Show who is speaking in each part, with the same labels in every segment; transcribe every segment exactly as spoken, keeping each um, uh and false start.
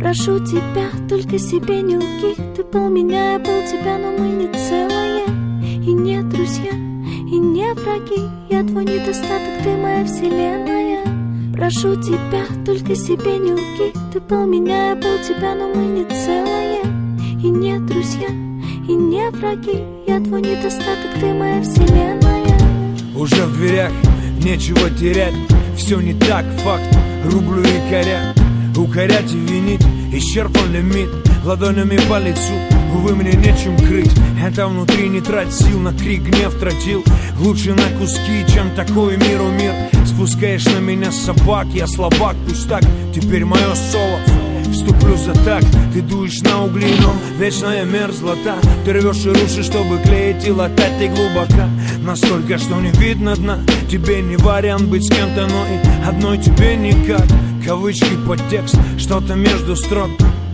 Speaker 1: Прошу тебя, только себе не лги. Ты пол меня, я пол тебя, но мы не целое. И не друзья, и не враги. Я твой недостаток, ты моя вселенная. Прошу тебя, только себе не лги. Ты пол меня, я пол тебя, но мы не целое. И не друзья, и не враги. Я твой недостаток, ты моя вселенная.
Speaker 2: Уже в дверях, нечего терять. Все не так, факт, рублю и коря. Укорять и винить, исчерпан лимит. Ладонями по лицу, увы, мне нечем крыть. Это внутри не трать сил, на крик гнев тратил. Лучше на куски, чем такой миру мир. Спускаешь на меня собак, я слабак, пусть так. Теперь мое соло, вступлю за так. Ты дуешь на угли, но вечная мерзлота. Ты рвешь и рушишь, чтобы клеить и латать. Ты глубока, настолько, что не видно дна. Тебе не вариант быть с кем-то, но и одной тебе никак. Кавычки, подтекст, что-то между строк.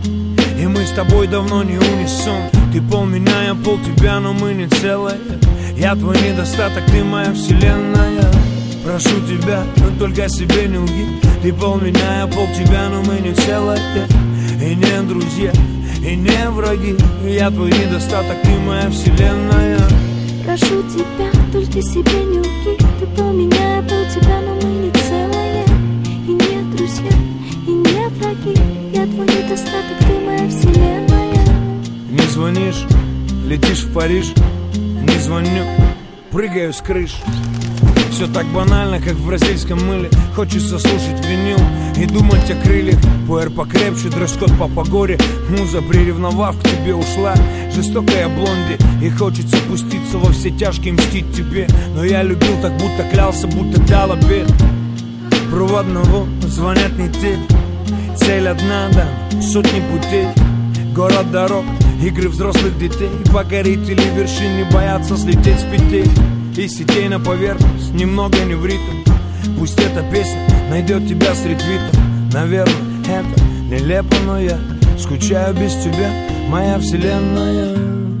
Speaker 2: И мы с тобой давно не унисон. Ты пол меня, я пол тебя, но мы не целое. Я твой недостаток, ты моя вселенная. Прошу тебя, но только себе не лги. Ты пол меня, я пол тебя, но мы не целое. И не друзья, и не враги. Я твой недостаток, ты моя вселенная.
Speaker 1: Прошу тебя, только себе не лги. Ты пол меня, я пол тебя, но мы не целое. И не друзья, и не враги. Я твой недостаток, ты моя вселенная.
Speaker 2: Не звонишь, летишь в Париж. Не звоню, прыгаю с крыш. Все так банально, как в бразильском мыле. Хочется слушать винил и думать о крыльях. Пуэр покрепче, дресс-код по погоде. Муза, приревновав, к тебе ушла. Жестокая блонди, и хочется пуститься во все тяжкие, мстить тебе. Но я любил так, будто клялся, будто дал обед. Проводного звонят не те. Цель одна, да, сотни путей. Город дорог, игры взрослых детей. Покорители вершин не боятся слететь с петель. И сетей на поверхность, немного не в ритм. Пусть эта песня найдет тебя среди твитов. Наверное, это нелепо, но я скучаю без тебя, моя вселенная.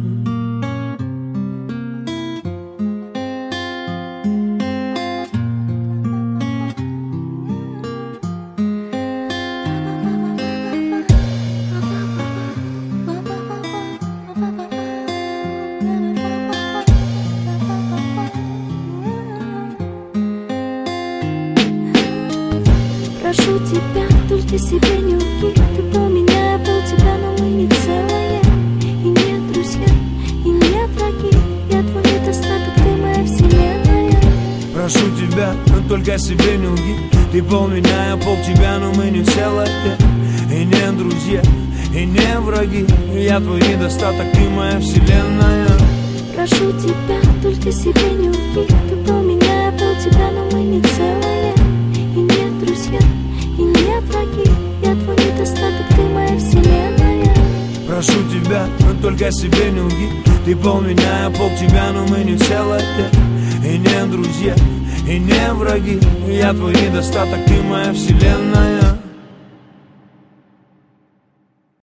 Speaker 1: Прошу тебя, только себе не лги. Ты пол меня, я пол тебя, но мы не целое. И не друзья, и не враги. Я твой недостаток, ты моя вселенная.
Speaker 2: Прошу тебя, но только себе не лги. Ты пол меня, я пол тебя, но мы не целое. И не друзья, и не враги. Я твой недостаток, ты моя вселенная.
Speaker 1: Прошу тебя, только себе не лги. Ты пол меня, я пол тебя, но мы не целое. И не друзья, и не враги. Я твой недостаток, ты моя вселенная.
Speaker 2: Прошу тебя, но только себе не лги. Ты пол меня, я пол тебя, но мы не целое. И не друзья, и не враги. Я твой недостаток, ты моя вселенная.